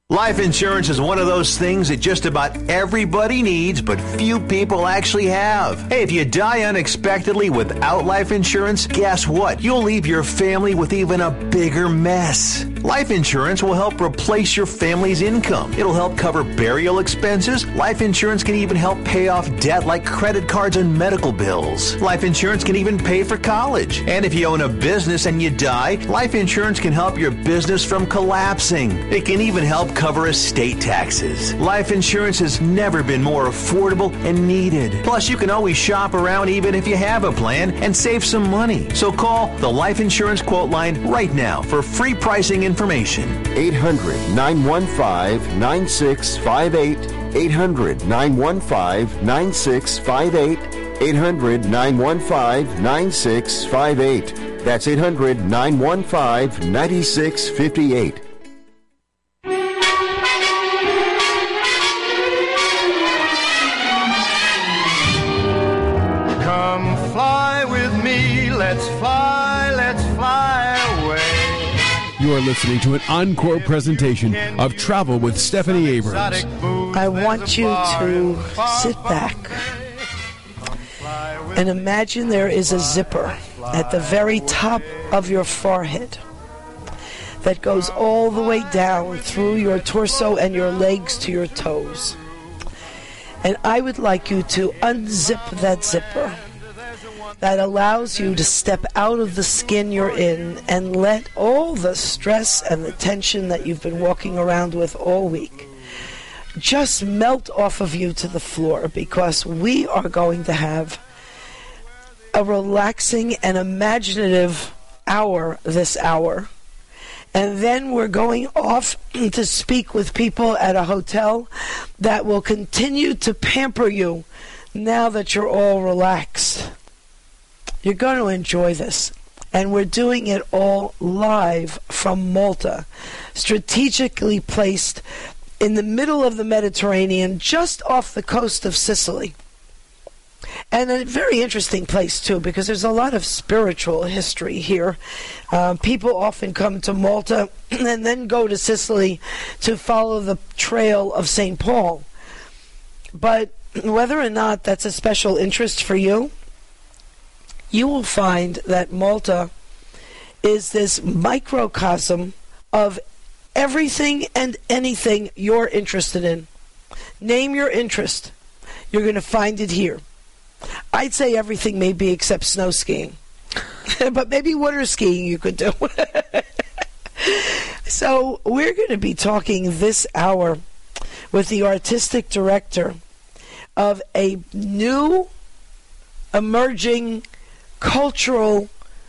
Life insurance is one of those things that just about everybody needs, but few people actually have. Hey, if you die unexpectedly without life insurance, guess what? You'll leave your family with even a bigger mess. Life insurance will help replace your family's income. It'll help cover burial expenses. Life insurance can even help pay off debt like credit cards and medical bills. Life insurance can even pay for college. And if you own a business and you die, life insurance can help your business from collapsing. It can even help cover estate taxes. Life insurance has never been more affordable and needed. Plus, you can always shop around even if you have a plan and save some money. So call the Life Insurance Quote Line right now for free pricing information. 800-915-9658. 800-915-9658. 800-915-9658. That's 800-915-9658. Let's fly away. You are listening to an encore presentation of Travel with Stephanie Abrams. I want you to sit back and imagine there is a zipper at the very top of your forehead that goes all the way down through your torso and your legs to your toes. And I would like you to unzip that zipper that allows you to step out of the skin you're in and let all the stress and the tension that you've been walking around with all week just melt off of you to the floor, because we are going to have a relaxing and imaginative hour this hour. And then we're going off to speak with people at a hotel that will continue to pamper you now that you're all relaxed. You're going to enjoy this. And we're doing it all live from Malta, strategically placed in the middle of the Mediterranean, just off the coast of Sicily. And a very interesting place, too, because there's a lot of spiritual history here. People often come to Malta and then go to Sicily to follow the trail of St. Paul. But whether or not that's a special interest for you, you will find that Malta is this microcosm of everything and anything you're interested in. Name your interest. You're going to find it here. I'd say everything maybe except snow skiing. But maybe water skiing you could do. So we're going to be talking this hour with the artistic director of a new emerging cultural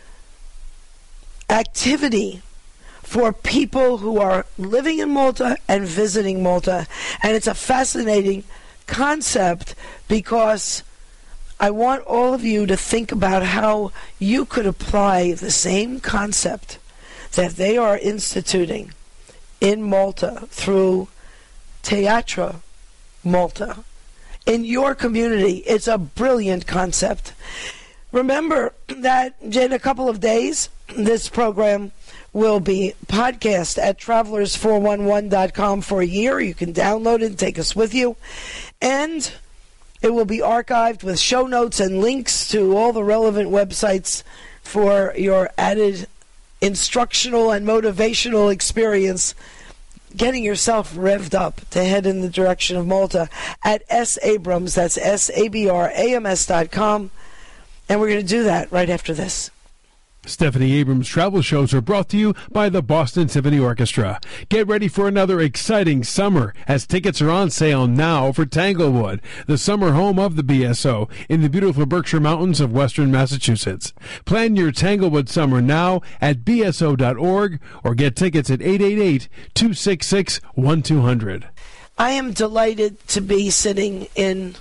activity for people who are living in Malta and visiting Malta. And it's a fascinating concept, because I want all of you to think about how you could apply the same concept that they are instituting in Malta through Teatra Malta in your community. It's a brilliant concept. Remember that in a couple of days, this program will be podcast at travelers411.com for a year. You can download it and take us with you. And it will be archived with show notes and links to all the relevant websites for your added instructional and motivational experience, getting yourself revved up to head in the direction of Malta at sabrams, that's sabrams.com. And we're going to do that right after this. Stephanie Abrams travel shows are brought to you by the Boston Symphony Orchestra. Get ready for another exciting summer, as tickets are on sale now for Tanglewood, the summer home of the BSO in the beautiful Berkshire Mountains of western Massachusetts. Plan your Tanglewood summer now at bso.org or get tickets at 888-266-1200. I am delighted to be sitting in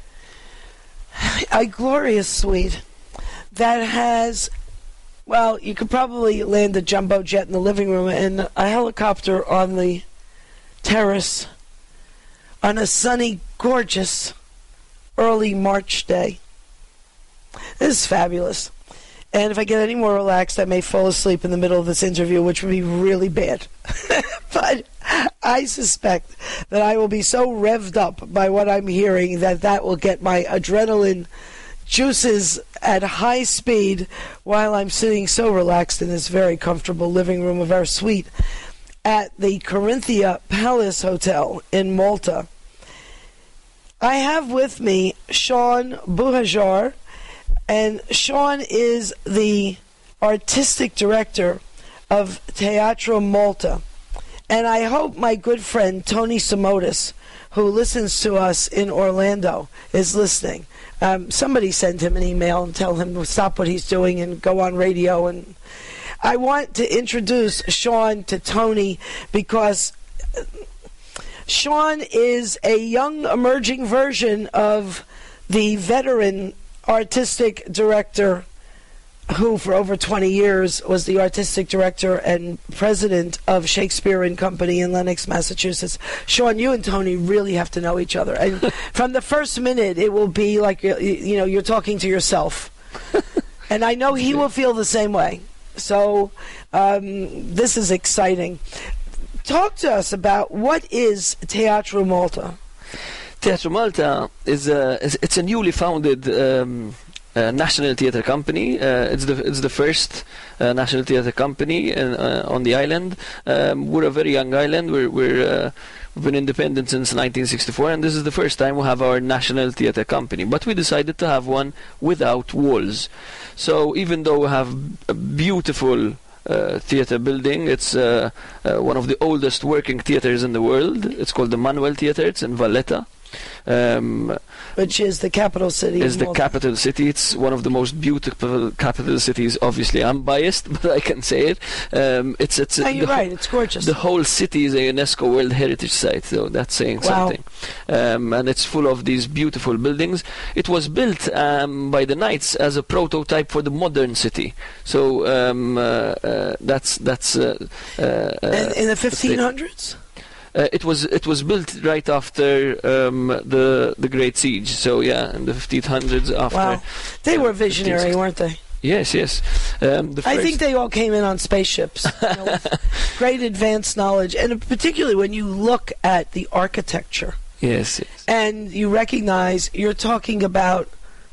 a glorious suite that has, well, you could probably land a jumbo jet in the living room and a helicopter on the terrace on a sunny, gorgeous, early March day. This is fabulous. And if I get any more relaxed, I may fall asleep in the middle of this interview, which would be really bad. But I suspect that I will be so revved up by what I'm hearing that will get my adrenaline juices at high speed while I'm sitting so relaxed in this very comfortable living room of our suite at the Corinthia Palace Hotel in Malta. I have with me Sean Buhajar, and Sean is the artistic director of Teatro Malta. And I hope my good friend Tony Simotis, who listens to us in Orlando, is listening. Somebody send him an email and tell him to stop what he's doing and go on radio. And I want to introduce Sean to Tony because Sean is a young emerging version of the veteran artistic director who for over 20 years was the artistic director and president of Shakespeare and Company in Lenox, Massachusetts. Sean, you and Tony really have to know each other. And from the first minute, it will be like, you're talking to yourself. And I know he will feel the same way. So this is exciting. Talk to us about what is Teatro Malta. Teatro Malta is it's a newly founded national theatre company. It's the first national theatre company on the island. We're a very young island. We've been independent since 1964, and this is the first time we have our national theatre company. But we decided to have one without walls. So even though we have a beautiful theatre building, it's one of the oldest working theatres in the world. It's called the Manuel Theatre. It's in Valletta. Which is the capital city. Is the capital city. It's one of the most beautiful capital cities. Obviously, I'm biased, but I can say it. You're right. It's gorgeous. The whole city is a UNESCO World Heritage Site, so that's saying something. And it's full of these beautiful buildings. It was built by the Knights as a prototype for the modern city. So that's in the 1500s. It was built right after the Great Siege. So yeah, in the 1500s. After. Wow, they were visionary, weren't they? Yes. I think they all came in on spaceships, with great advanced knowledge, and particularly when you look at the architecture. Yes. And you recognize you're talking about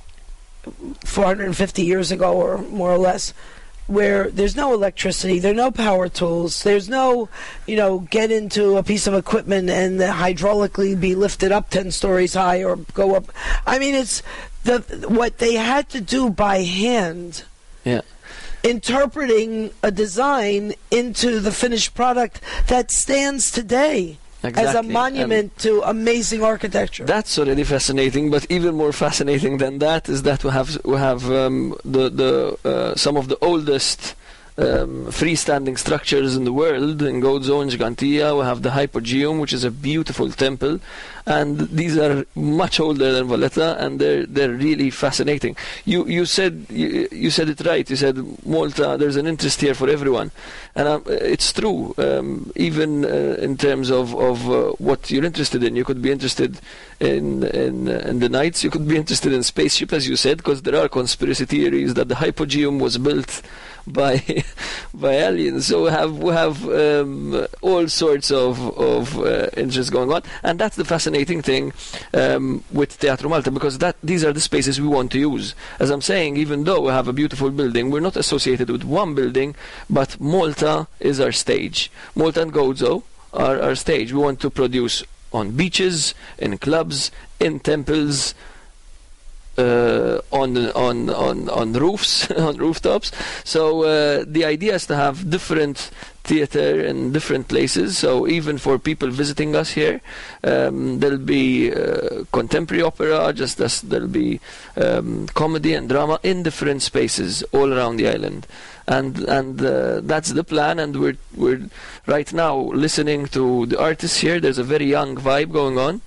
450 years ago, or more or less, where there's no electricity, there are no power tools, there's no, get into a piece of equipment and hydraulically be lifted up 10 stories high or go up. I mean, it's what they had to do by hand. Yeah. Interpreting a design into the finished product that stands today. Exactly. As a monument to amazing architecture. That's already fascinating, but even more fascinating than that is that we have some of the oldest freestanding structures in the world in Gozo and Gigantia. We have the Hypogeum, which is a beautiful temple, and these are much older than Valletta, and they're really fascinating. You said it right. You said Malta, there's an interest here for everyone, and it's true. Even in terms of what you're interested in, you could be interested in the Knights. You could be interested in spaceship, as you said, because there are conspiracy theories that the Hypogeum was built by aliens. So we have all sorts of interest going on, and that's the fascinating thing with Teatro Malta, because these are the spaces we want to use. As I'm saying, even though we have a beautiful building, we're not associated with one building, but Malta is our stage. Malta and Gozo are our stage. We want to produce on beaches, in clubs, in temples, on roofs, on rooftops. So the idea is to have different theatre in different places. So even for people visiting us here, there'll be contemporary opera, just as there'll be comedy and drama in different spaces all around the island. And that's the plan, and we're right now listening to the artists here. There's a very young vibe going on.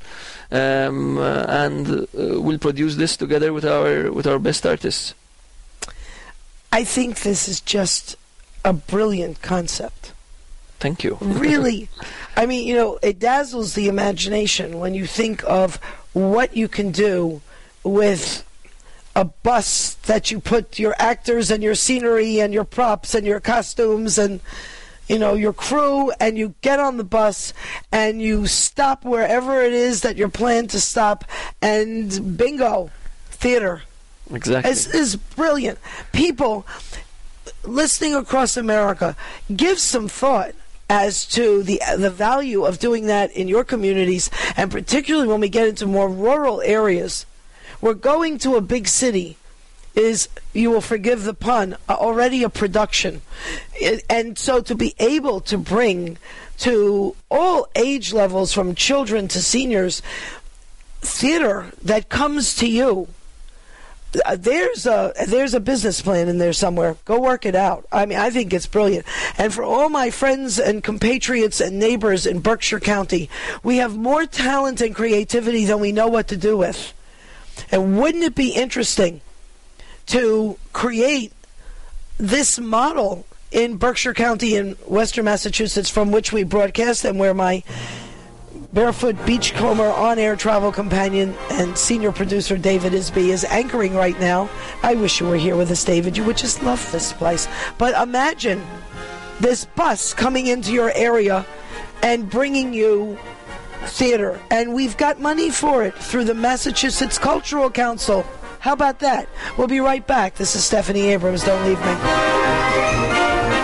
And we'll produce this together with our best artists. I think this is just a brilliant concept. Thank you. Really, I mean, it dazzles the imagination when you think of what you can do with a bus that you put your actors and your scenery and your props and your costumes and your crew, and you get on the bus and you stop wherever it is that you're planned to stop, and bingo, theater. Exactly. Is brilliant. People listening across America, give some thought as to the value of doing that in your communities, and particularly when we get into more rural areas. We're going to a big city is, you will forgive the pun, already a production. And so to be able to bring to all age levels, from children to seniors, theater that comes to you, there's a business plan in there somewhere. Go work it out. I mean, I think it's brilliant. And for all my friends and compatriots and neighbors in Berkshire County, we have more talent and creativity than we know what to do with. And wouldn't it be interesting to create this model in Berkshire County in Western Massachusetts, from which we broadcast, and where my barefoot beachcomber on-air travel companion and senior producer David Isby is anchoring right now. I wish you were here with us, David. You would just love this place. But imagine this bus coming into your area and bringing you theater. And we've got money for it through the Massachusetts Cultural Council. How about that? We'll be right back. This is Stephanie Abrams. Don't leave me.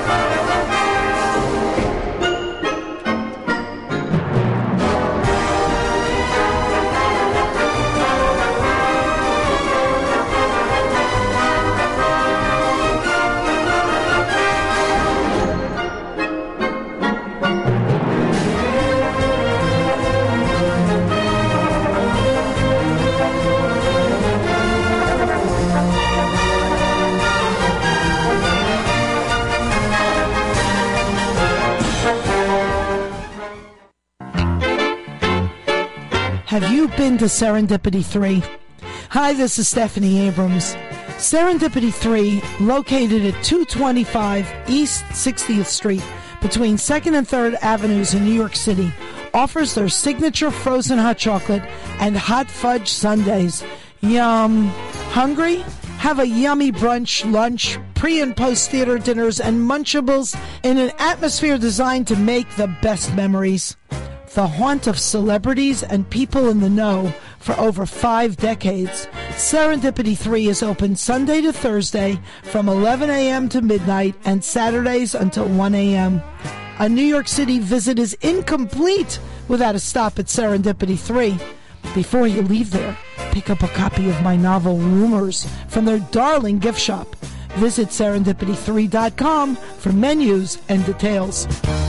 Have you been to Serendipity 3? Hi, this is Stephanie Abrams. Serendipity 3, located at 225 East 60th Street between 2nd and 3rd Avenues in New York City, offers their signature frozen hot chocolate and hot fudge sundaes. Yum. Hungry? Have a yummy brunch, lunch, pre- and post-theater dinners, and Munchables in an atmosphere designed to make the best memories. The haunt of celebrities and people in the know for over 5 decades, Serendipity 3 is open Sunday to Thursday from 11 a.m. to midnight and Saturdays until 1 a.m. A New York City visit is incomplete without a stop at Serendipity 3. Before you leave there, pick up a copy of my novel Rumors from their darling gift shop. Visit serendipity3.com for menus and details.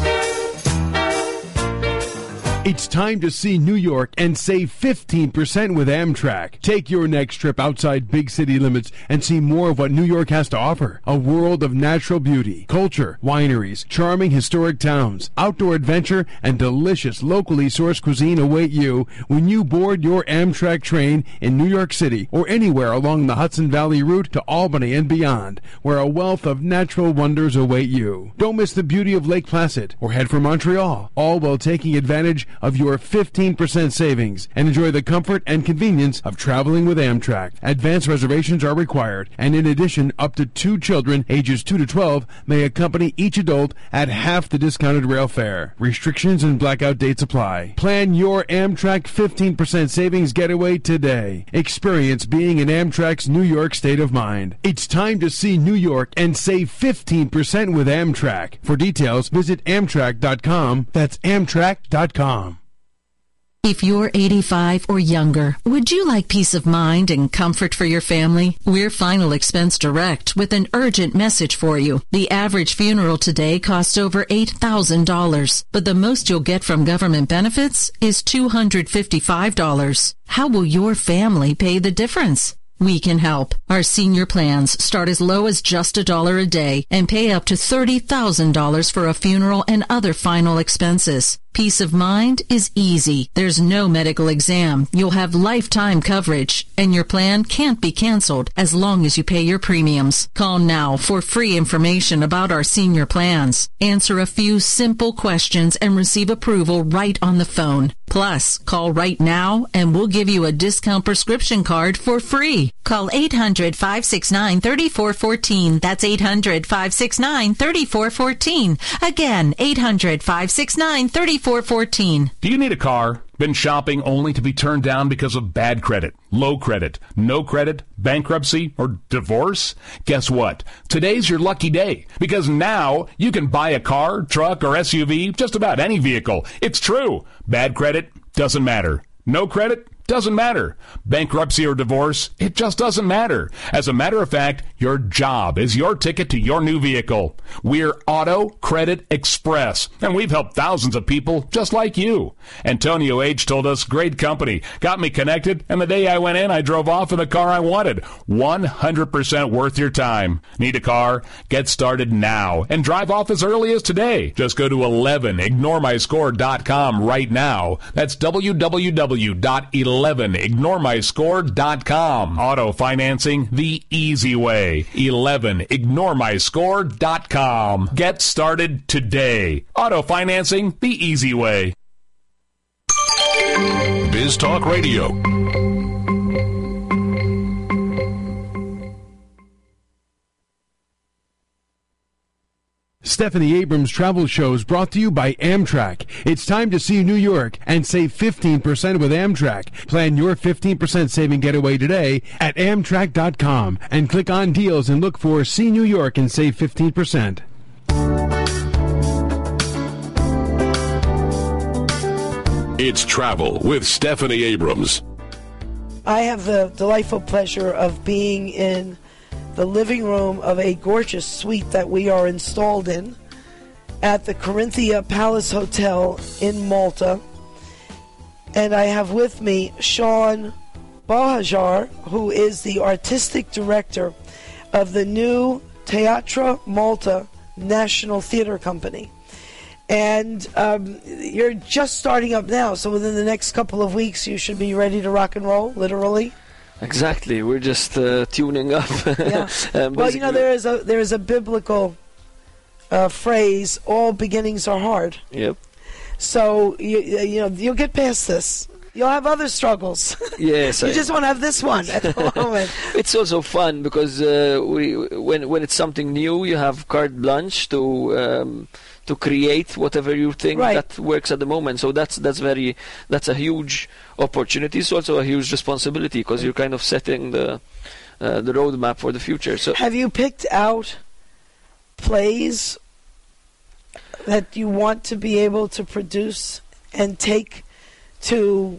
It's time to see New York and save 15% with Amtrak. Take your next trip outside big city limits and see more of what New York has to offer. A world of natural beauty, culture, wineries, charming historic towns, outdoor adventure, and delicious locally sourced cuisine await you when you board your Amtrak train in New York City or anywhere along the Hudson Valley route to Albany and beyond, where a wealth of natural wonders await you. Don't miss the beauty of Lake Placid or head for Montreal, all while taking advantage of your 15% savings, and enjoy the comfort and convenience of traveling with Amtrak. Advance reservations are required, and in addition, up to 2 children ages 2 to 12 may accompany each adult at half the discounted rail fare. Restrictions and blackout dates apply. Plan your Amtrak 15% savings getaway today. Experience being in Amtrak's New York state of mind. It's time to see New York and save 15% with Amtrak. For details, visit Amtrak.com. That's Amtrak.com. If you're 85 or younger, would you like peace of mind and comfort for your family? We're Final Expense Direct with an urgent message for you. The average funeral today costs over $8,000, but the most you'll get from government benefits is $255. How will your family pay the difference? We can help. Our senior plans start as low as just $1 a day and pay up to $30,000 for a funeral and other final expenses. Peace of mind is easy. There's no medical exam. You'll have lifetime coverage, and your plan can't be canceled as long as you pay your premiums. Call now for free information about our senior plans. Answer a few simple questions and receive approval right on the phone. Plus, call right now and we'll give you a discount prescription card for free. Call 800-569-3414. That's 800-569-3414. Again, 800-569-3414. Do you need a car? Been shopping only to be turned down because of bad credit, low credit, no credit, bankruptcy, or divorce? Guess what? Today's your lucky day, because now you can buy a car, truck, or SUV, just about any vehicle. It's true. Bad credit doesn't matter. No credit doesn't matter. Bankruptcy or divorce, it just doesn't matter. As a matter of fact, your job is your ticket to your new vehicle. We're Auto Credit Express, and we've helped thousands of people just like you. Antonio H. told us, great company, got me connected, and the day I went in, I drove off in the car I wanted. 100% worth your time. Need a car? Get started now and drive off as early as today. Just go to 11ignoremyscore.com right now. That's www.11ignoremyscore.com. Auto financing the easy way. 11ignoremyscore.com. Get started today. Auto financing the easy way. Biz Talk Radio. Stephanie Abrams Travel Shows brought to you by Amtrak. It's time to see New York and save 15% with Amtrak. Plan your 15% saving getaway today at Amtrak.com and click on deals and look for See New York and save 15%. It's Travel with Stephanie Abrams. I have the delightful pleasure of being in the living room of a gorgeous suite that we are installed in at the Corinthia Palace Hotel in Malta. And I have with me Sean Bahajar, who is the artistic director of the new Teatra Malta National Theatre Company. And you're just starting up now, so within the next couple of weeks you should be ready to rock and roll, literally. Exactly, we're just tuning up. Yeah. Well, you know, there is a biblical phrase: "All beginnings are hard." Yep. So you know you'll get past this. You'll have other struggles. Yes, you just want to have this one at the moment. It's also fun because when it's something new, you have carte blanche to create whatever you think that works at the moment. So that's a huge opportunity. It's also a huge responsibility because you're kind of setting the roadmap for the future. So have you picked out plays that you want to be able to produce and take to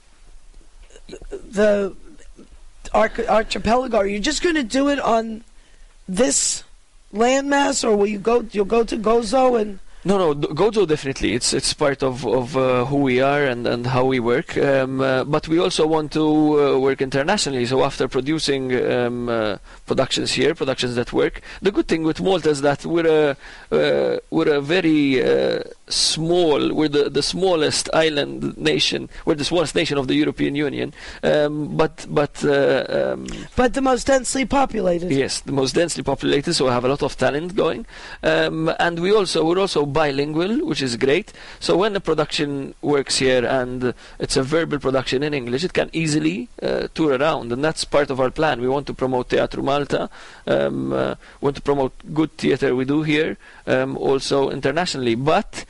the archipelago? Are you just going to do it on this landmass, or you'll go to Gozo and? No, Gozo definitely. It's part of who we are and how we work. But we also want to work internationally. So after producing productions here, productions that work, the good thing with Malta is that we're a very small. We're the smallest island nation. We're the smallest nation of the European Union. But the most densely populated. Yes, the most densely populated. So we have a lot of talent going, and we're also bilingual, which is great. So when the production works here and it's a verbal production in English, it can easily tour around, and that's part of our plan. We want to promote Teatro Malta, want to promote good theater we do here, also internationally. But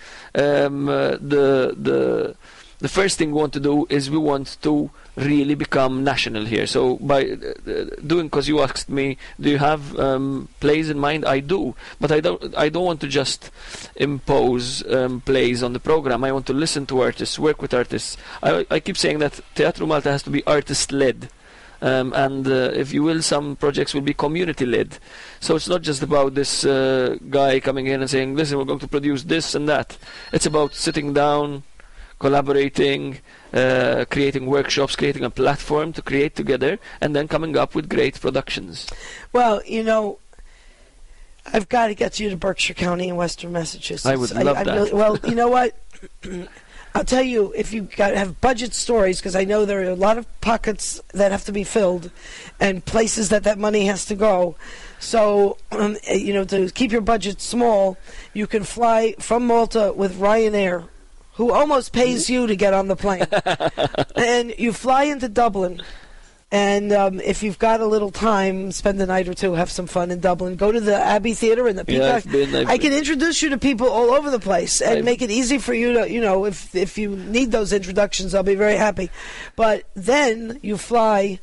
the first thing we want to do is we want to really become national here. So by because you asked me, do you have plays in mind? I do, but I don't want to just impose plays on the program. I want to listen to artists, work with artists. I keep saying that Teatro Malta has to be artist-led. And if you will, some projects will be community-led. So it's not just about this guy coming in and saying, listen, we're going to produce this and that. It's about sitting down, collaborating, creating workshops, creating a platform to create together, and then coming up with great productions. Well, you know, I've got to get you to Berkshire County in Western Massachusetts. I would love that. Well, you know what? I'll tell you, if you have budget stories, because I know there are a lot of pockets that have to be filled and places that money has to go. So, to keep your budget small, you can fly from Malta with Ryanair, who almost pays you to get on the plane. And you fly into Dublin. And if you've got a little time, spend a night or two, have some fun in Dublin. Go to the Abbey Theatre and the Peacock. I can introduce you to people all over the place and make it easy for you to, if you need those introductions, I'll be very happy. But then you fly.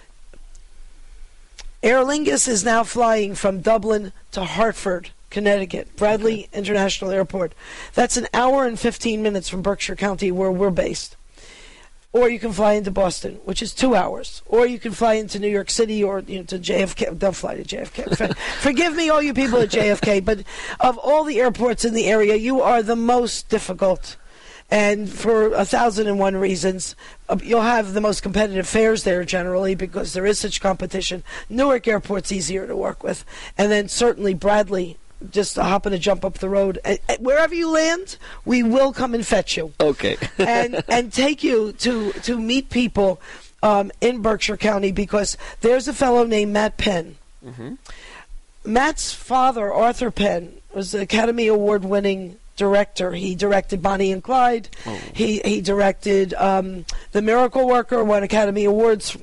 Aer Lingus is now flying from Dublin to Hartford, Connecticut, Bradley International Airport. That's an hour and 15 minutes from Berkshire County, where we're based. Or you can fly into Boston, which is 2 hours. Or you can fly into New York City or to JFK. Don't fly to JFK. Forgive me, all you people at JFK, but of all the airports in the area, you are the most difficult. And for 1,001 reasons, you'll have the most competitive fares there generally because there is such competition. Newark Airport's easier to work with. And then certainly Bradley, just a hop and a jump up the road. Wherever you land, we will come and fetch you. Okay. and take you to meet people in Berkshire County, because there's a fellow named Matt Penn. Mm-hmm. Matt's father, Arthur Penn, was an Academy Award-winning director. He directed Bonnie and Clyde. Oh. He directed The Miracle Worker, won Academy Awards.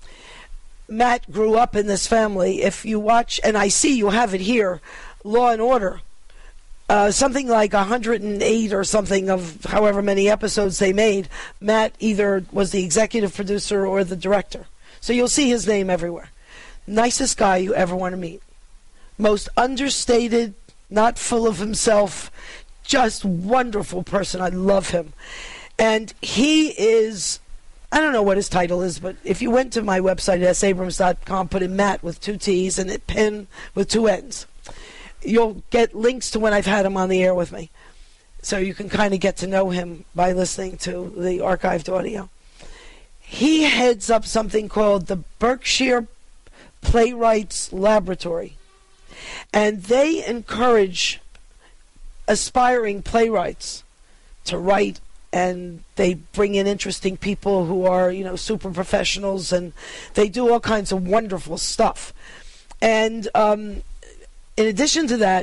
Matt grew up in this family. If you watch, and I see you have it here, Law and Order, something like 108 or something of however many episodes they made, Matt either was the executive producer or the director. So you'll see his name everywhere. Nicest guy you ever want to meet. Most understated, not full of himself, just wonderful person. I love him. And he is, I don't know what his title is, but if you went to my website at sabrams.com, put in Matt with 2 T's and Penn with 2 N's, you'll get links to when I've had him on the air with me. So you can kind of get to know him by listening to the archived audio. He heads up something called the Berkshire Playwrights Laboratory. And they encourage aspiring playwrights to write, and they bring in interesting people who are, super professionals, and they do all kinds of wonderful stuff. And in addition to that,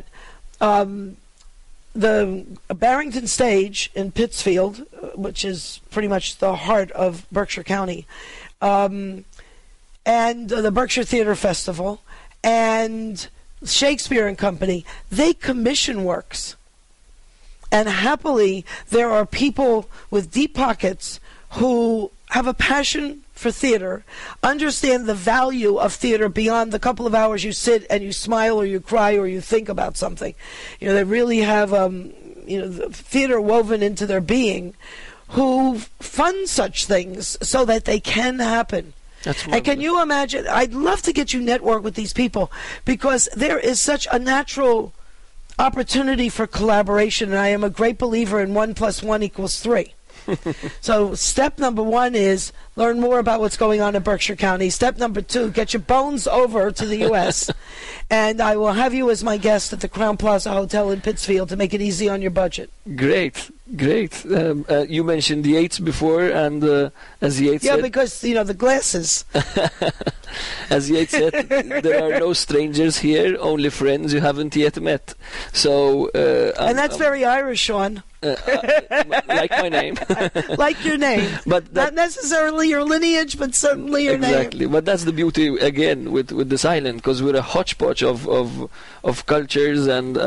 the Barrington Stage in Pittsfield, which is pretty much the heart of Berkshire County, and the Berkshire Theater Festival, and Shakespeare and Company, they commission works. And happily, there are people with deep pockets who have a passion for theater, understand the value of theater beyond the couple of hours you sit and you smile or you cry or you think about something. They really have the theater woven into their being, who fund such things so that they can happen. And can you imagine? I'd love to get you network with these people, because there is such a natural opportunity for collaboration, and I am a great believer in 1 + 1 = 3. So step number 1 is learn more about what's going on in Berkshire County. Step number 2, get your bones over to the U.S. And I will have you as my guest at the Crown Plaza Hotel in Pittsfield to make it easy on your budget. Great. You mentioned the Yates before, and as Yates said... Yeah, because, the glasses. As Yates said, there are no strangers here, only friends you haven't yet met. So... and that's very Irish, Sean. Like my name. Like your name. But not necessarily your lineage, but certainly your name. Exactly. But that's the beauty, again, with this island, because we're a hodgepodge of cultures and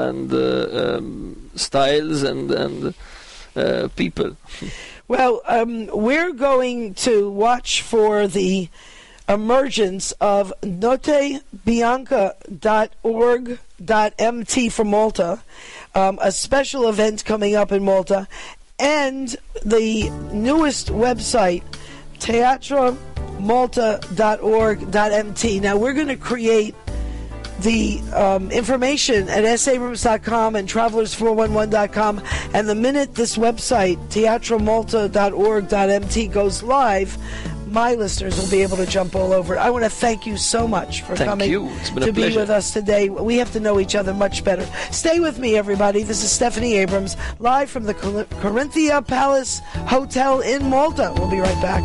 styles and people. Well, we're going to watch for the emergence of notebianca.org.mt for Malta, a special event coming up in Malta, and the newest website, teatromalta.org.mt. Now, we're going to create the information at sabrams.com and travelers411.com, and the minute this website, teatromalta.org.mt, goes live, my listeners will be able to jump all over it. I want to thank you so much for coming to be with us today. We have to know each other much better. Stay with me, everybody. This is Stephanie Abrams, live from the Corinthia Palace Hotel in Malta. We'll be right back.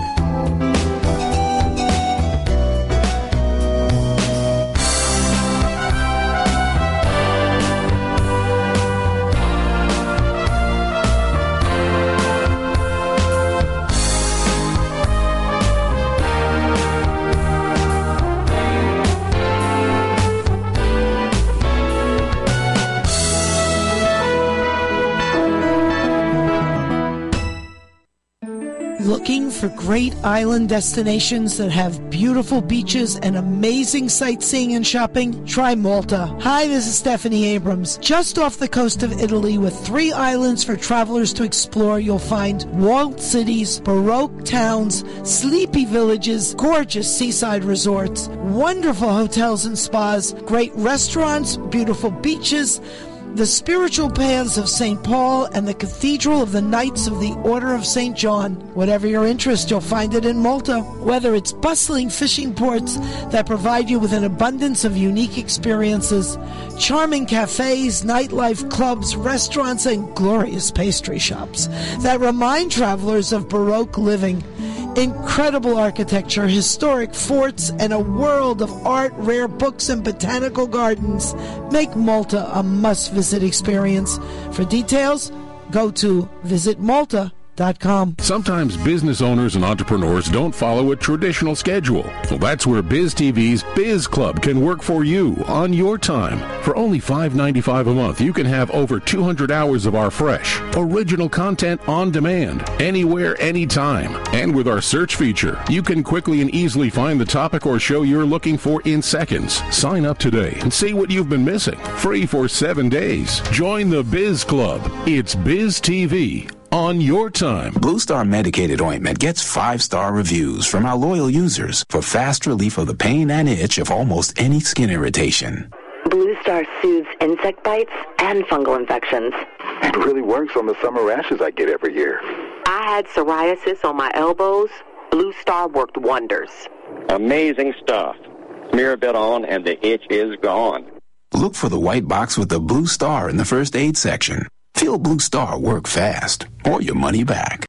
Looking for great island destinations that have beautiful beaches and amazing sightseeing and shopping? Try Malta. Hi, this is Stephanie Abrams. Just off the coast of Italy with 3 islands for travelers to explore, you'll find walled cities, Baroque towns, sleepy villages, gorgeous seaside resorts, wonderful hotels and spas, great restaurants, beautiful beaches, the spiritual paths of St. Paul, and the Cathedral of the Knights of the Order of St. John. Whatever your interest, you'll find it in Malta. Whether it's bustling fishing ports that provide you with an abundance of unique experiences, charming cafes, nightlife, clubs, restaurants, and glorious pastry shops that remind travelers of Baroque living, incredible architecture, historic forts, and a world of art, rare books, and botanical gardens make Malta a must-visit experience. For details, go to visitmalta.com. Sometimes business owners and entrepreneurs don't follow a traditional schedule. Well, that's where BizTV's Biz Club can work for you on your time. For only $5.95 a month, you can have over 200 hours of our fresh, original content on demand, anywhere, anytime. And with our search feature, you can quickly and easily find the topic or show you're looking for in seconds. Sign up today and see what you've been missing. Free for 7 days. Join the Biz Club. It's BizTV. On your time. Blue Star Medicated Ointment gets 5-star reviews from our loyal users for fast relief of the pain and itch of almost any skin irritation. Blue Star soothes insect bites and fungal infections. It really works on the summer rashes I get every year. I had psoriasis on my elbows. Blue Star worked wonders. Amazing stuff. Smear a bit on and the itch is gone. Look for the white box with the Blue Star in the first aid section. Feel Blue Star work fast, or your money back.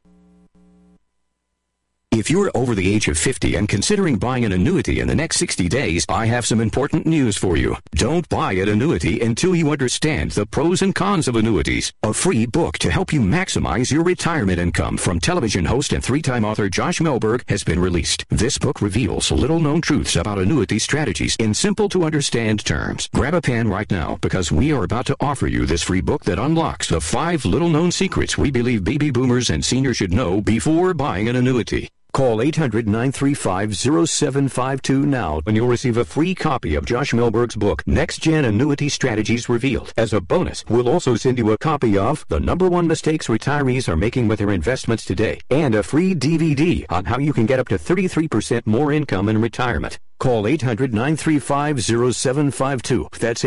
If you're over the age of 50 and considering buying an annuity in the next 60 days, I have some important news for you. Don't buy an annuity until you understand the pros and cons of annuities. A free book to help you maximize your retirement income from television host and 3-time author Josh Melberg has been released. This book reveals little-known truths about annuity strategies in simple-to-understand terms. Grab a pen right now because we are about to offer you this free book that unlocks the 5 little-known secrets we believe baby boomers and seniors should know before buying an annuity. Call 800-935-0752 now and you'll receive a free copy of Josh Melberg's book, Next Gen Annuity Strategies Revealed. As a bonus, we'll also send you a copy of The #1 Mistakes Retirees Are Making with Their Investments Today and a free DVD on how you can get up to 33% more income in retirement. Call 800-935-0752. That's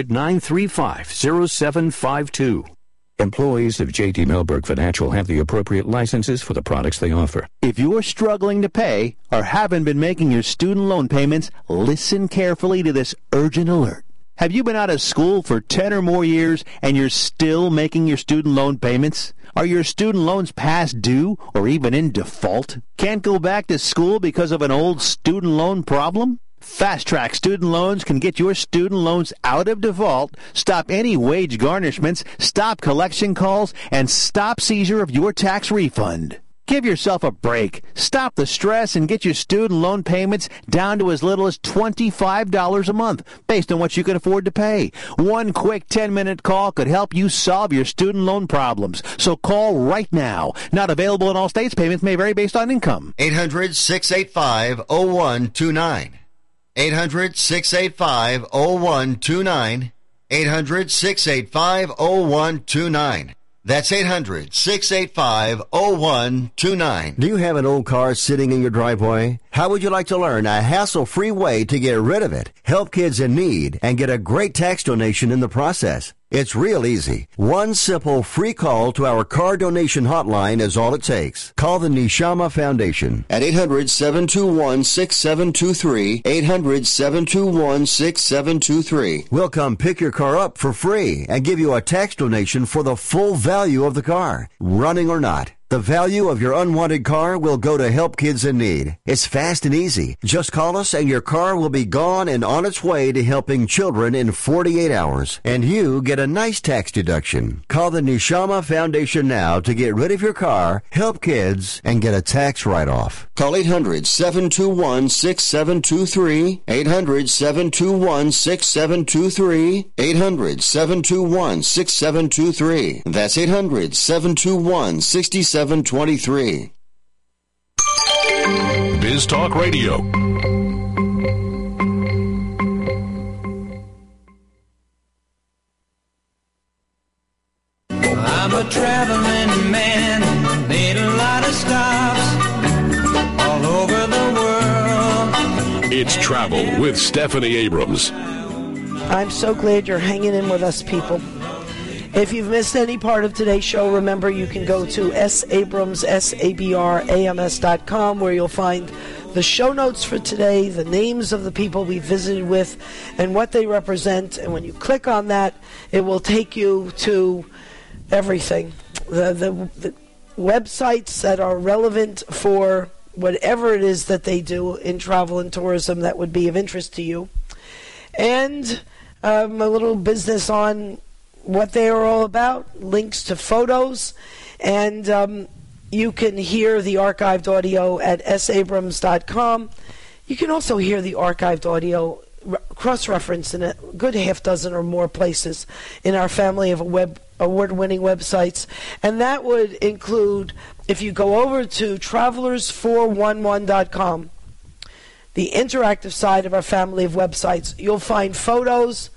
800-935-0752. Employees of J.D. Melberg Financial have the appropriate licenses for the products they offer. If you're struggling to pay or haven't been making your student loan payments, listen carefully to this urgent alert. Have you been out of school for 10 or more years and you're still making your student loan payments? Are your student loans past due or even in default? Can't go back to school because of an old student loan problem? Fast Track Student Loans can get your student loans out of default, stop any wage garnishments, stop collection calls, and stop seizure of your tax refund. Give yourself a break. Stop the stress and get your student loan payments down to as little as $25 a month, based on what you can afford to pay. One quick 10-minute call could help you solve your student loan problems. So call right now. Not available in all states. Payments may vary based on income. 800-685-0129. 800-685-0129. 800-685-0129. That's 800-685-0129. Do you have an old car sitting in your driveway? How would you like to learn a hassle-free way to get rid of it, help kids in need, and get a great tax donation in the process? It's real easy. One simple free call to our car donation hotline is all it takes. Call the Neshama Foundation at 800-721-6723, 800-721-6723. We'll come pick your car up for free and give you a tax donation for the full value of the car, running or not. The value of your unwanted car will go to help kids in need. It's fast and easy. Just call us and your car will be gone and on its way to helping children in 48 hours. And you get a nice tax deduction. Call the Neshama Foundation now to get rid of your car, help kids, and get a tax write-off. Call 800-721-6723, 800-721-6723, 800-721-6723. That's 800-721-6723. Biz Talk Radio. I'm a traveling man, made a lot of stops all over the world. It's Travel with Stephanie Abrams. I'm so glad you're hanging in with us, people. If you've missed any part of today's show, remember you can go to sabrams.com, where you'll find the show notes for today, the names of the people we visited with, and what they represent. And when you click on that, it will take you to everything. The websites that are relevant for whatever it is that they do in travel and tourism that would be of interest to you. And a little business on what they are all about, links to photos, and you can hear the archived audio at sabrams.com. You can also hear the archived audio cross-referenced in a good half dozen or more places in our family of award-winning websites, and that would include, if you go over to travelers411.com, the interactive side of our family of websites, you'll find photos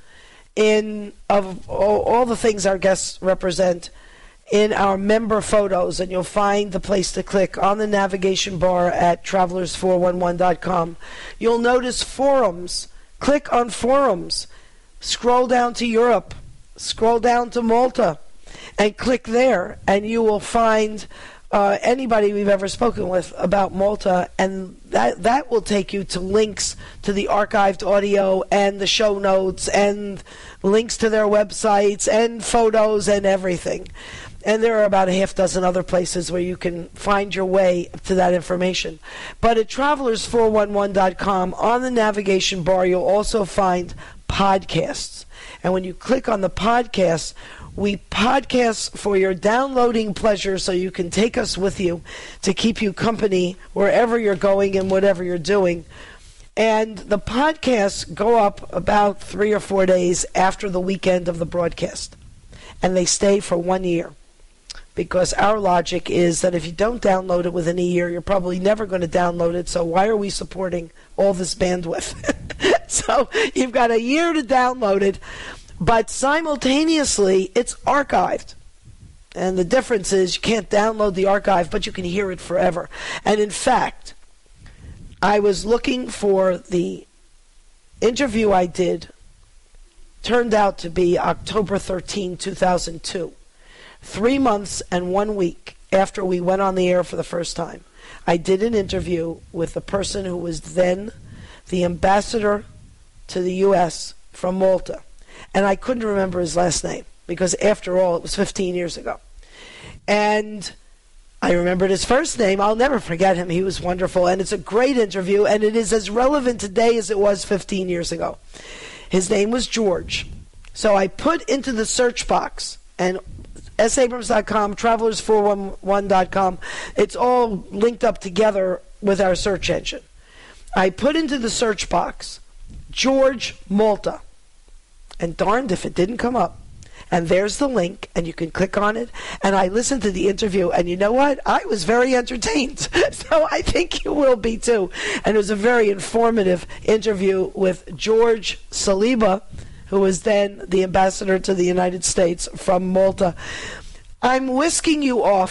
of all the things our guests represent in our member photos, and you'll find the place to click on the navigation bar at travelers411.com. You'll notice forums. Click on forums. Scroll down to Europe. Scroll down to Malta and click there, and you will find anybody we've ever spoken with about Malta, and that will take you to links to the archived audio and the show notes and links to their websites and photos and everything. And there are about a half dozen other places where you can find your way to that information. But at travelers411.com, on the navigation bar, you'll also find podcasts. And when you click on the podcasts, we podcast for your downloading pleasure, so you can take us with you to keep you company wherever you're going and whatever you're doing. And the podcasts go up about 3 or 4 days after the weekend of the broadcast. And they stay for 1 year. Because our logic is that if you don't download it within a year, you're probably never going to download it. So why are we supporting all this bandwidth? So you've got a year to download it. But simultaneously, it's archived. And the difference is you can't download the archive, but you can hear it forever. And in fact, I was looking for the interview I did, turned out to be October 13, 2002. 3 months and 1 week after we went on the air for the first time, I did an interview with the person who was then the ambassador to the U.S. from Malta. And I couldn't remember his last name because, after all, it was 15 years ago. And I remembered his first name. I'll never forget him. He was wonderful. And it's a great interview, and it is as relevant today as it was 15 years ago. His name was George. So I put into the search box, and sabrams.com, travelers411.com, it's all linked up together with our search engine. I put into the search box, George Malta. And darned if it didn't come up. And there's the link, and you can click on it. And I listened to the interview, and you know what? I was very entertained. So I think you will be too. And it was a very informative interview with George Saliba, who was then the ambassador to the United States from Malta. I'm whisking you off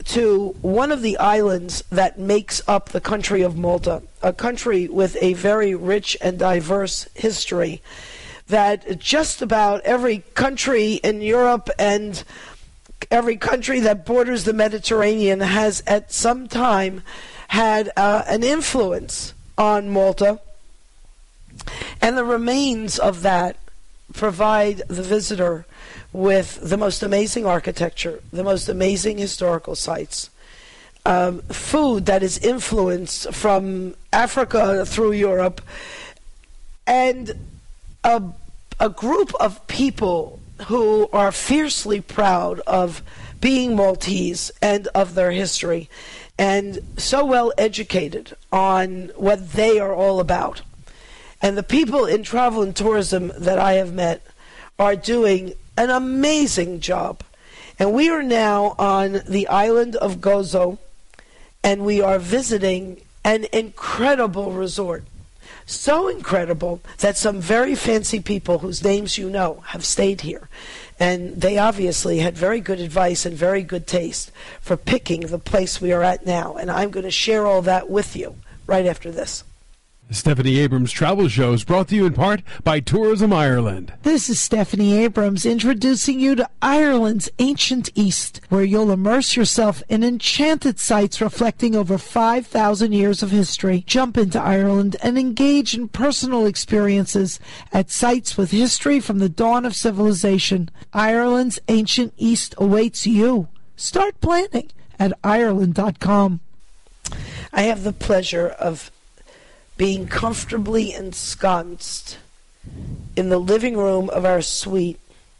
to one of the islands that makes up the country of Malta, a country with a very rich and diverse history that just about every country in Europe and every country that borders the Mediterranean has at some time had an influence on Malta. And the remains of that provide the visitor with the most amazing architecture, the most amazing historical sites, food that is influenced from Africa through Europe, and a group of people who are fiercely proud of being Maltese and of their history, and so well educated on what they are all about. And the people in travel and tourism that I have met are doing an amazing job. And we are now on the island of Gozo, and we are visiting an incredible resort. So incredible that some very fancy people whose names you know have stayed here. And they obviously had very good advice and very good taste for picking the place we are at now. And I'm going to share all that with you right after this. Stephanie Abrams Travel Show is brought to you in part by Tourism Ireland. This is Stephanie Abrams introducing you to Ireland's ancient East, where you'll immerse yourself in enchanted sites reflecting over 5,000 years of history. Jump into Ireland and engage in personal experiences at sites with history from the dawn of civilization. Ireland's ancient East awaits you. Start planning at Ireland.com. I have the pleasure of being comfortably ensconced in the living room of our suite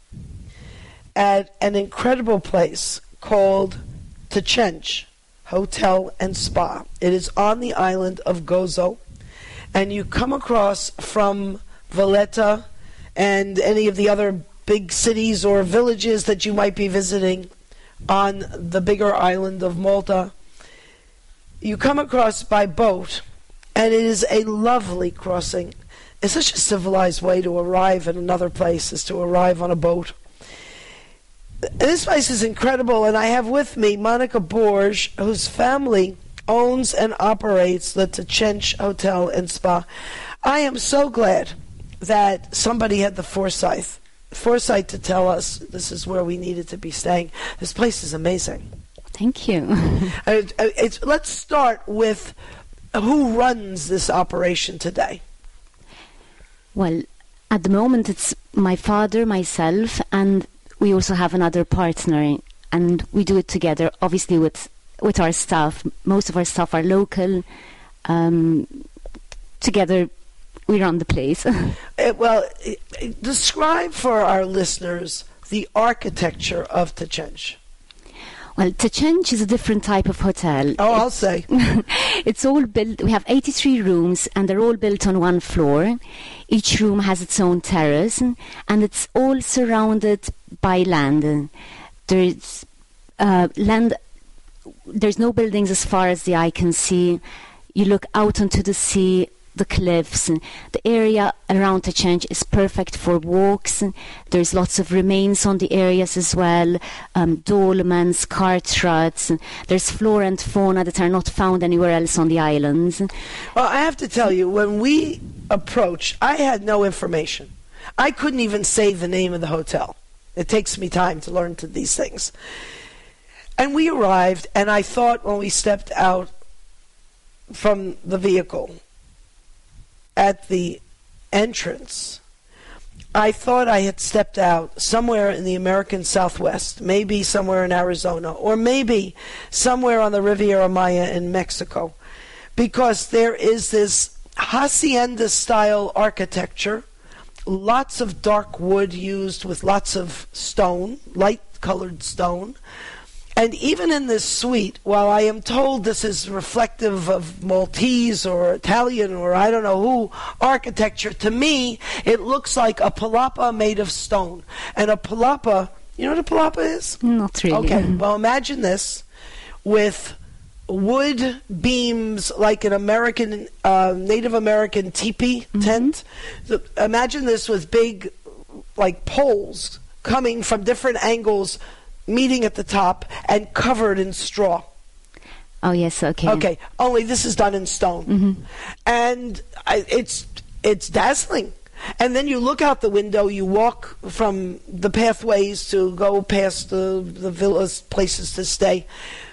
at an incredible place called Tchench Hotel and Spa. It is on the island of Gozo, and you come across from Valletta and any of the other big cities or villages that you might be visiting on the bigger island of Malta. You come across by boat, and it is a lovely crossing. It's such a civilized way to arrive in another place, is to arrive on a boat. This place is incredible, and I have with me Monica Borge, whose family owns and operates the Tchench Hotel and Spa. I am so glad that somebody had the foresight to tell us this is where we needed to be staying. This place is amazing. Thank you. Let's start with who runs this operation today? Well, at the moment it's my father, myself, and we also have another partner, and we do it together, obviously with our staff. Most of our staff are local. Together we run the place. Describe for our listeners the architecture of Tchench. Well, Tchench is a different type of hotel. I'll say. It's all built, we have 83 rooms, and they're all built on one floor. Each room has its own terrace, and it's all surrounded by land. There's land, there's no buildings as far as the eye can see. You look out onto the sea, the cliffs. The area around Tchench is perfect for walks. There's lots of remains on the areas as well, dolmens, cart ruts. There's flora and fauna that are not found anywhere else on the islands. Well, I have to tell you, when we approached, I had no information. I couldn't even say the name of the hotel. It takes me time to learn these things. And we arrived, and I thought when we stepped out from the vehicle at the entrance, I thought I had stepped out somewhere in the American Southwest, maybe somewhere in Arizona, or maybe somewhere on the Riviera Maya in Mexico, because there is this hacienda-style architecture, lots of dark wood used with lots of stone, light-colored stone. And even in this suite, while I am told this is reflective of Maltese or Italian or I don't know who architecture, to me, it looks like a palapa made of stone. And a palapa, you know what a palapa is? Not really. Okay, well, imagine this with wood beams like an American, Native American teepee tent. So imagine this with big, like, poles coming from different angles meeting at the top and covered in straw. Oh, yes, okay. Okay, only this is done in stone. Mm-hmm. And it's dazzling. And then you look out the window, you walk from the pathways to go past the villas, places to stay.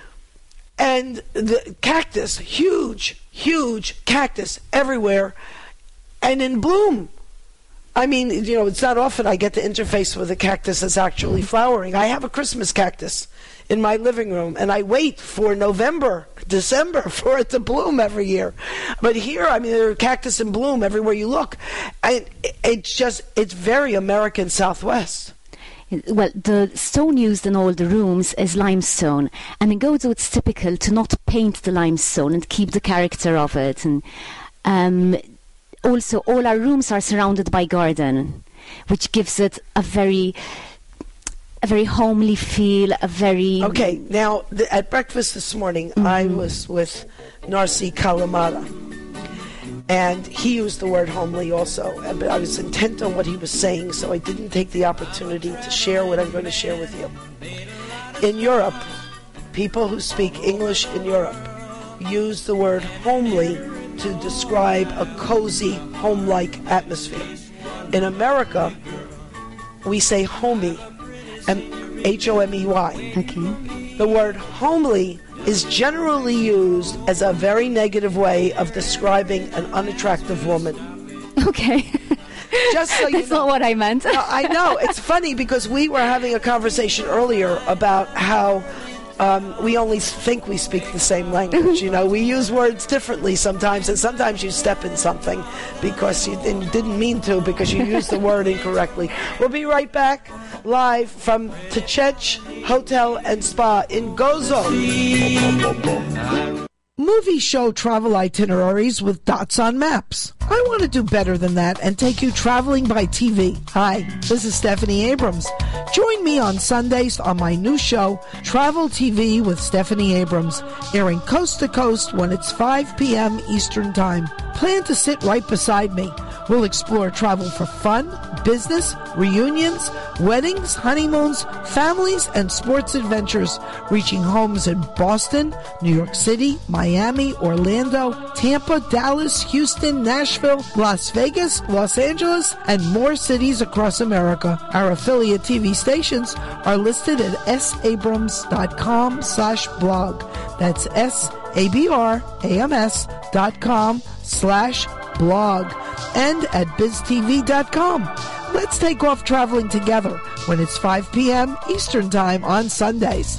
And the cactus, huge cactus everywhere and in bloom. I mean, it's not often I get to interface with a cactus that's actually flowering. I have a Christmas cactus in my living room, and I wait for November, December for it to bloom every year. But here, I mean, there are cactus in bloom everywhere you look. It's very American Southwest. Well, the stone used in all the rooms is limestone, and in Gozo it's typical to not paint the limestone and keep the character of it. And also, all our rooms are surrounded by garden, which gives it a very homely feel, Okay, now, at breakfast this morning, I was with Narcy Kalamata, and he used the word homely also, but I was intent on what he was saying, so I didn't take the opportunity to share what I'm going to share with you. In Europe, people who speak English in Europe use the word homely to describe a cozy, home-like atmosphere. In America, we say homey, H-O-M-E-Y. Okay. The word homely is generally used as a very negative way of describing an unattractive woman. Okay. Just so you That's not what I meant. No, I know. It's funny because we were having a conversation earlier about how we only think we speak the same language. We use words differently sometimes, and sometimes you step in something because you didn't mean to, because you used the word incorrectly. We'll be right back live from Techech Hotel and Spa in Gozo. Movie show travel itineraries with dots on maps. I want to do better than that and take you traveling by TV. Hi, this is Stephanie Abrams. Join me on Sundays on my new show, Travel TV with Stephanie Abrams, airing coast to coast when it's 5 p.m. Eastern Time. Plan to sit right beside me. We'll explore travel for fun, business, reunions, weddings, honeymoons, families, and sports adventures, reaching homes in Boston, New York City, Miami, Orlando, Tampa, Dallas, Houston, Nashville, Las Vegas, Los Angeles, and more cities across America. Our affiliate TV stations are listed at sabrams.com/blog. That's sabrams.com/blog. And at biztv.com. Let's take off traveling together when it's 5 p.m. Eastern Time on Sundays.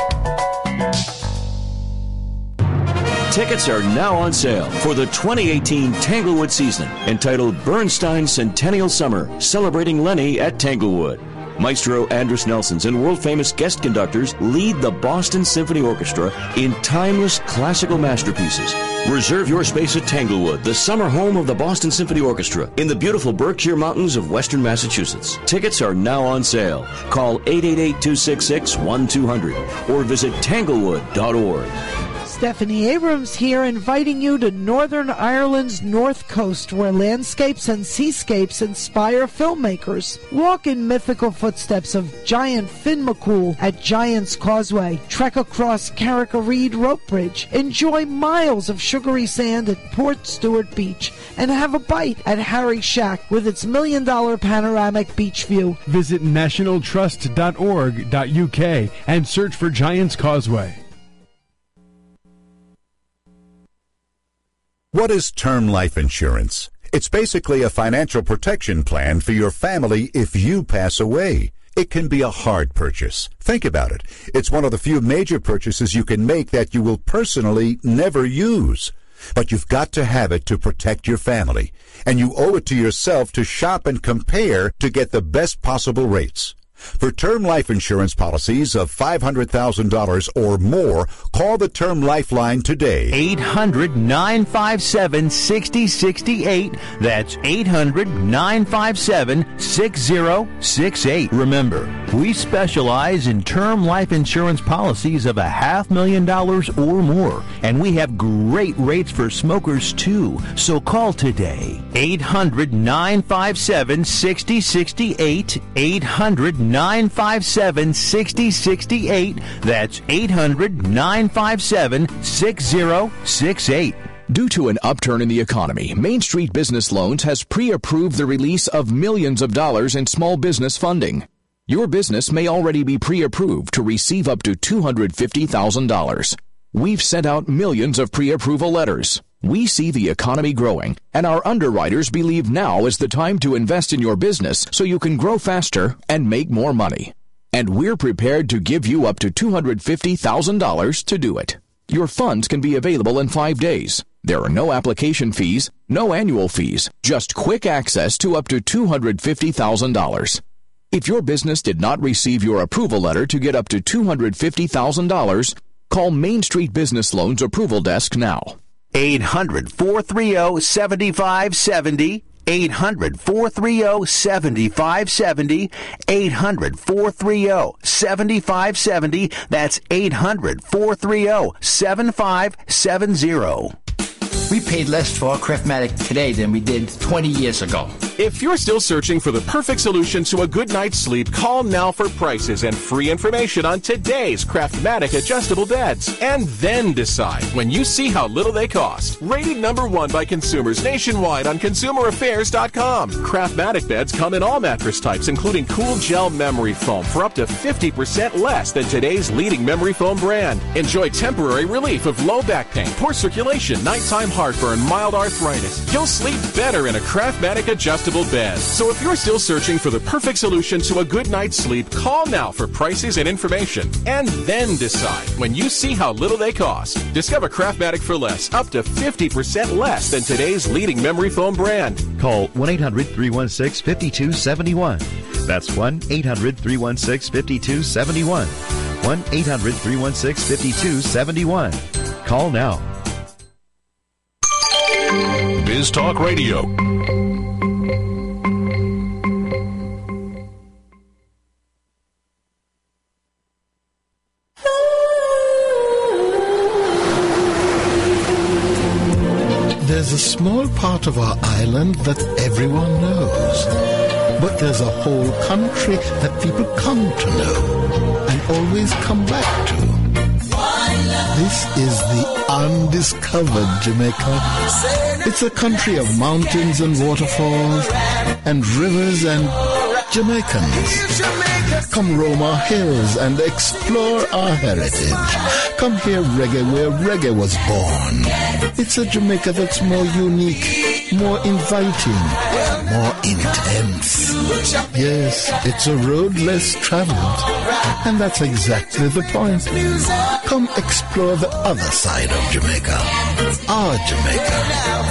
Tickets are now on sale for the 2018 Tanglewood season, entitled Bernstein Centennial Summer, celebrating Lenny at Tanglewood. Maestro Andris Nelsons and world-famous guest conductors lead the Boston Symphony Orchestra in timeless classical masterpieces. Reserve your space at Tanglewood, the summer home of the Boston Symphony Orchestra in the beautiful Berkshire Mountains of western Massachusetts. Tickets are now on sale. Call 888-266-1200 or visit tanglewood.org. Stephanie Abrams here, inviting you to Northern Ireland's North Coast, where landscapes and seascapes inspire filmmakers. Walk in mythical footsteps of giant Finn McCool at Giant's Causeway. Trek across Carrick-a-Reed Rope Bridge. Enjoy miles of sugary sand at Port Stewart Beach. And have a bite at Harry Shack with its $1 million panoramic beach view. Visit nationaltrust.org.uk and search for Giant's Causeway. What is term life insurance? It's basically a financial protection plan for your family if you pass away. It can be a hard purchase. Think about it. It's one of the few major purchases you can make that you will personally never use. But you've got to have it to protect your family. And you owe it to yourself to shop and compare to get the best possible rates. For term life insurance policies of $500,000 or more, call the Term Lifeline today. 800-957-6068. That's 800-957-6068. Remember, we specialize in term life insurance policies of $500,000 or more, and we have great rates for smokers too. So call today. 800-957-6068. 800 800-957-6068. That's 800-957-6068. Due to an upturn in the economy, Main Street Business Loans has pre-approved the release of millions of dollars in small business funding. Your business may already be pre-approved to receive up to $250,000. We've sent out millions of pre-approval letters. We see the economy growing, and our underwriters believe now is the time to invest in your business so you can grow faster and make more money. And we're prepared to give you up to $250,000 to do it. Your funds can be available in 5 days. There are no application fees, no annual fees, just quick access to up to $250,000. If your business did not receive your approval letter to get up to $250,000, call Main Street Business Loans Approval Desk now. 800-430-7570. 800-430-7570. 800-430-7570. That's 800-430-7570. We paid less for our Craftmatic today than we did 20 years ago. If you're still searching for the perfect solution to a good night's sleep, call now for prices and free information on today's Craftmatic adjustable beds. And then decide when you see how little they cost. Rated #1 by consumers nationwide on ConsumerAffairs.com. Craftmatic beds come in all mattress types, including cool gel memory foam for up to 50% less than today's leading memory foam brand. Enjoy temporary relief of low back pain, poor circulation, nighttime heartburn, mild arthritis. You'll sleep better in a Craftmatic adjustable bed. So if you're still searching for the perfect solution to a good night's sleep, call now for prices and information. And then decide when you see how little they cost. Discover Craftmatic for less, up to 50% less than today's leading memory foam brand. Call 1-800-316-5271. That's 1-800-316-5271. 1-800-316-5271. Call now. Biz Talk Radio. There's a small part of our island that everyone knows. But there's a whole country that people come to know and always come back to. This is the undiscovered Jamaica. It's a country of mountains and waterfalls and rivers and Jamaicans. Come roam our hills and explore our heritage. Come hear reggae where reggae was born. It's a Jamaica that's more unique, more inviting, more intense. Yes, it's a road less traveled. And that's exactly the point. Come explore the other side of Jamaica. Our Jamaica.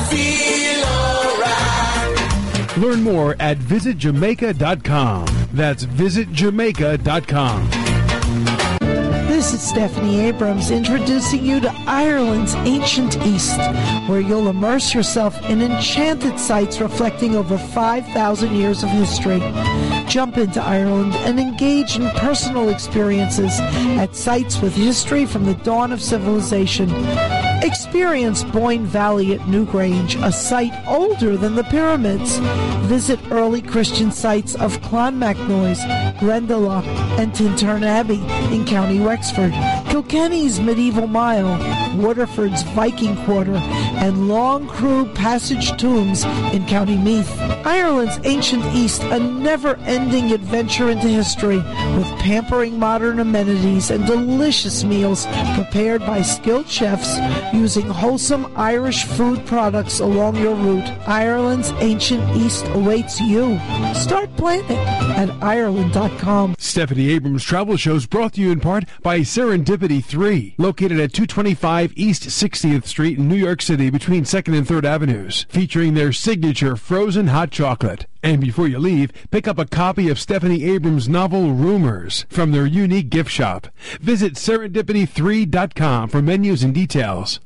Learn more at visitjamaica.com. That's visitjamaica.com. This is Stephanie Abrams introducing you to Ireland's ancient East, where you'll immerse yourself in enchanted sites reflecting over 5,000 years of history. Jump into Ireland and engage in personal experiences at sites with history from the dawn of civilization. Experience Boyne Valley at Newgrange, a site older than the pyramids. Visit early Christian sites of Clonmacnoise, Glendalough, and Tintern Abbey in County Wexford, Kilkenny's Medieval Mile, Waterford's Viking Quarter, and Long Crew Passage Tombs in County Meath. Ireland's ancient East, a never-ending adventure into history with pampering modern amenities and delicious meals prepared by skilled chefs using wholesome Irish food products along your route. Ireland's ancient East awaits you. Start planning at Ireland.com. Stephanie Abrams Travel Shows brought to you in part by Serendipity 3, located at 225 East 60th Street in New York City between 2nd and 3rd Avenues, featuring their signature frozen hot chocolate. And before you leave, pick up a copy of Stephanie Abrams' novel Rumors from their unique gift shop. Visit serendipity3.com for menus and details.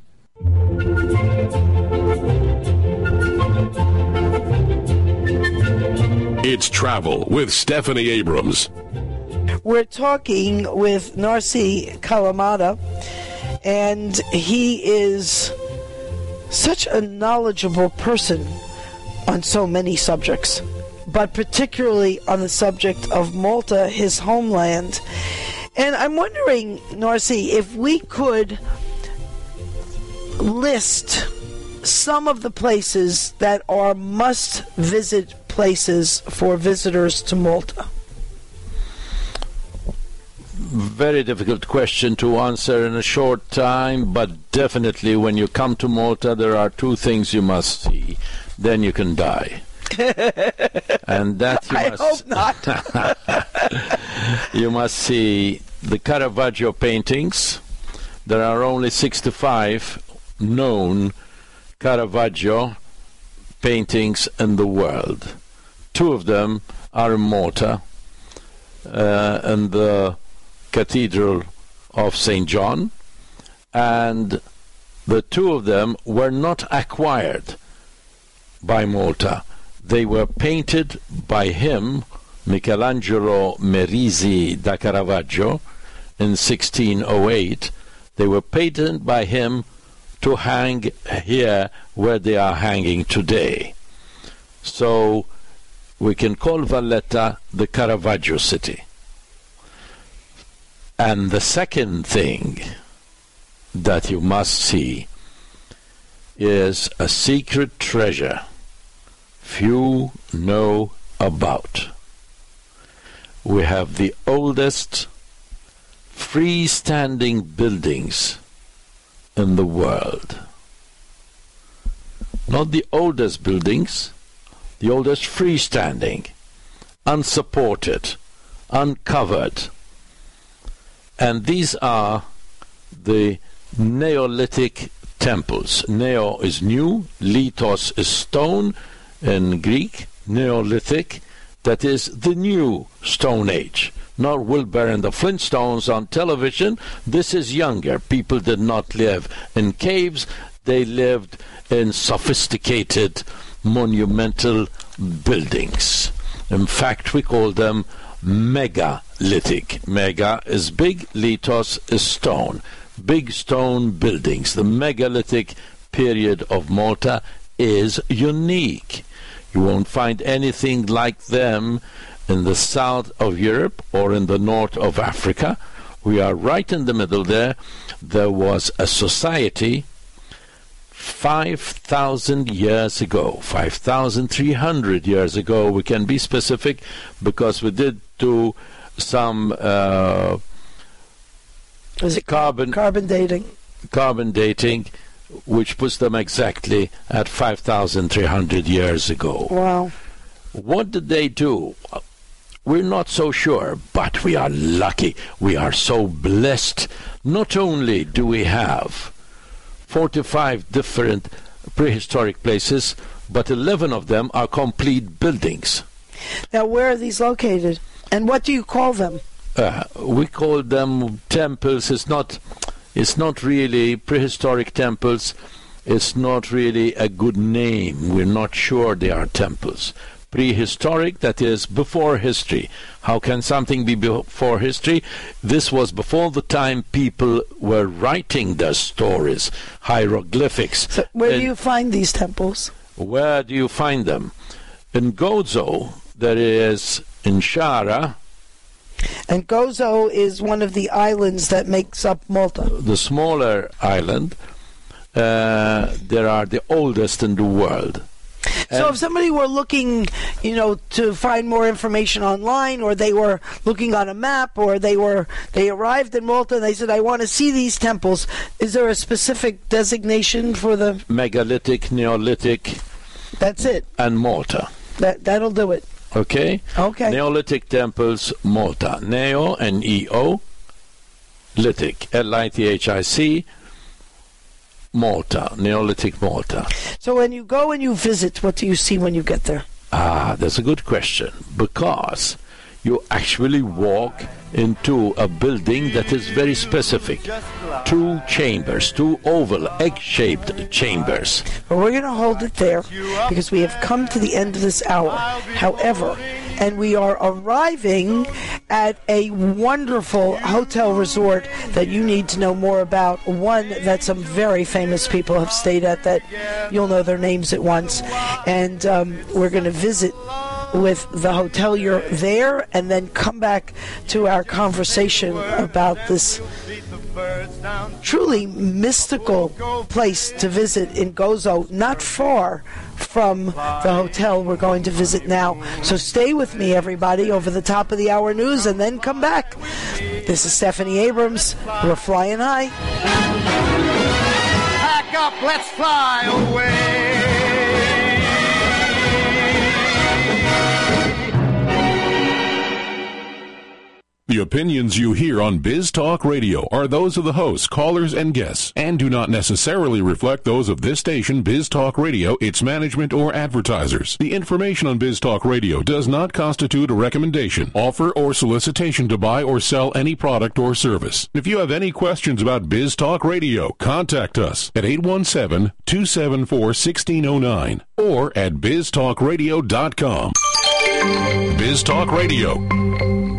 It's Travel with Stephanie Abrams. We're talking with Narcy Kalamata, and he is such a knowledgeable person on so many subjects. but particularly on the subject of Malta, his homeland. And I'm wondering, Narcy, if we could list some of the places that are must-visit places for visitors to Malta. Very difficult question to answer in a short time, but definitely when you come to Malta, there are two things you must see. Then you can die. And that you must... I hope not. You must see the Caravaggio paintings. There are only 65 known Caravaggio paintings in the world. Two of them are in Malta, in the Cathedral of St. John, and the two of them were not acquired by Malta. They were painted by him, Michelangelo Merisi da Caravaggio, in 1608. They were painted by him to hang here where they are hanging today. So we can call Valletta the Caravaggio city. And the second thing that you must see is a secret treasure few know about. We have the oldest freestanding buildings in the world. Not the oldest buildings, the oldest freestanding, unsupported, uncovered. And these are the Neolithic temples. Neo is new, lithos is stone in Greek, Neolithic, that is the new Stone Age. Not Wilbur and the Flintstones on television. This is younger. People did not live in caves. They lived in sophisticated, monumental buildings. In fact, we call them megalithic. Mega is big, lithos is stone. Big stone buildings. The megalithic period of Malta is unique. You won't find anything like them in the south of Europe or in the north of Africa. We are right in the middle there. There was a society 5,000 years ago, 5,300 years ago. We can be specific because we did do some carbon dating, which puts them exactly at 5,300 years ago. Wow. What did they do? We're not so sure, but we are lucky. We are so blessed. Not only do we have 45 different prehistoric places, but 11 of them are complete buildings. Now, where are these located? And what do you call them? We call them temples. It's not really prehistoric temples. It's not really a good name. We're not sure they are temples. Prehistoric, that is before history. How can something be before history? This was before the time people were writing their stories, hieroglyphics. So where do you find these temples? Where do you find them? In Gozo, there is in Shara. And Gozo is one of the islands that makes up Malta. The smaller island. There are the oldest in the world. So if somebody were looking, to find more information online, or they were looking on a map, or they arrived in Malta and they said, I want to see these temples, is there a specific designation for the... Megalithic, Neolithic. That's it. And Malta. That'll do it. Okay? Okay. Neolithic temples, Malta. Neo, N-E-O, Lithic, L-I-T-H-I-C, Malta, Neolithic Malta. So when you go and you visit, what do you see when you get there? That's a good question, because you actually walk into a building that is very specific. 2 chambers, 2 oval, egg-shaped chambers. Well, we're going to hold it there because we have come to the end of this hour. However, and we are arriving at a wonderful hotel resort that you need to know more about, one that some very famous people have stayed at that you'll know their names at once. And we're going to visit with the hotel you're there, and then come back to our conversation about this truly mystical place to visit in Gozo, not far from the hotel we're going to visit now. So stay with me, everybody, over the top of the hour news, and then come back. This is Stephanie Abrams. We're flying high. Pack up, let's fly away. The opinions you hear on Biz Talk Radio are those of the hosts, callers, and guests, and do not necessarily reflect those of this station, Biz Talk Radio, its management, or advertisers. The information on Biz Talk Radio does not constitute a recommendation, offer, or solicitation to buy or sell any product or service. If you have any questions about Biz Talk Radio, contact us at 817-274-1609 or at biztalkradio.com. Biz Talk Radio.